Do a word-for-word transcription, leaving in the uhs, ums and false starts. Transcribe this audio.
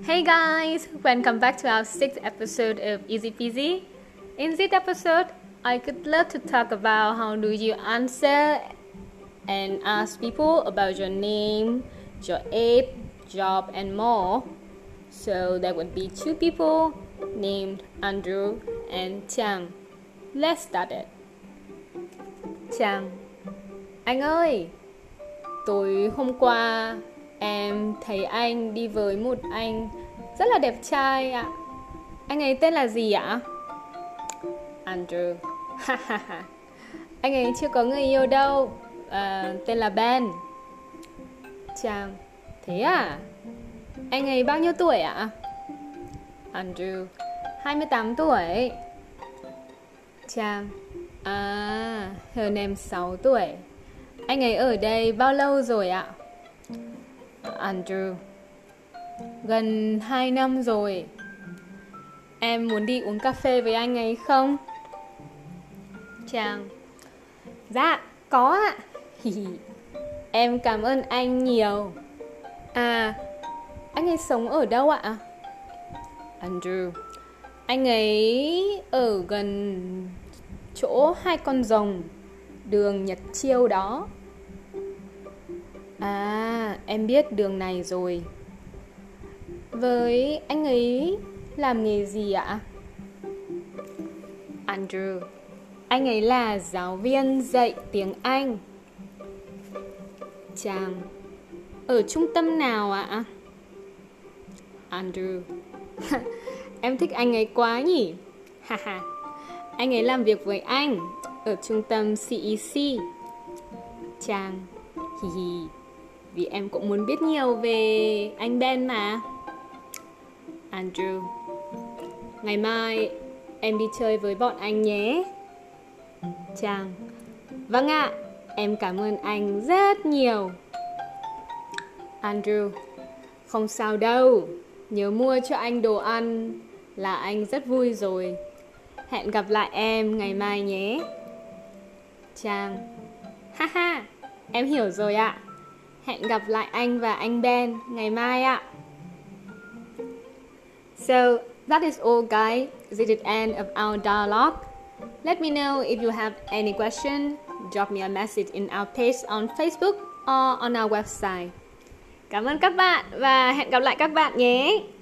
Hey guys, welcome back to our sixth episode of Easy Peasy. In this episode, I could love to talk about how do you answer and ask people about your name, your age, job, and more. So there would be two people named Andrew and Chang. Let's start it. Chang: Anh ơi, tối hôm qua em thấy anh đi với một anh rất là đẹp trai ạ. Anh ấy tên là gì ạ? Andrew: Anh ấy chưa có người yêu đâu, à, tên là Ben. Chang: Thế à? Anh ấy bao nhiêu tuổi ạ? Andrew: hai mươi tám tuổi. Chang: À, hơn em sáu tuổi. Anh ấy ở đây bao lâu rồi ạ? Andrew: Gần hai năm rồi. Em muốn đi uống cà phê với anh ấy không? Chang: Dạ, có ạ. Em cảm ơn anh nhiều. À, anh ấy sống ở đâu ạ? Andrew: Anh ấy ở gần chỗ hai con rồng, đường Nhật Chiêu đó. À, em biết đường này rồi. Với anh ấy làm nghề gì ạ? Andrew: Anh ấy là giáo viên dạy tiếng Anh. Chang: Ở trung tâm nào ạ? Andrew: Em thích anh ấy quá nhỉ. Anh ấy làm việc với anh ở trung tâm xê e xê. Chang: Hi hi, vì em cũng muốn biết nhiều về anh Ben mà. Andrew: Ngày mai em đi chơi với bọn anh nhé. Chang: Vâng ạ, em cảm ơn anh rất nhiều. Andrew: Không sao đâu, nhớ mua cho anh đồ ăn là anh rất vui rồi. Hẹn gặp lại em ngày mai nhé. Chang: Haha, em hiểu rồi ạ. Hẹn gặp lại anh và anh Ben ngày mai ạ. So, that is all guys. This is the end of our dialogue. Let me know if you have any question. Drop me a message in our page on Facebook or on our website. Cảm ơn các bạn và hẹn gặp lại các bạn nhé.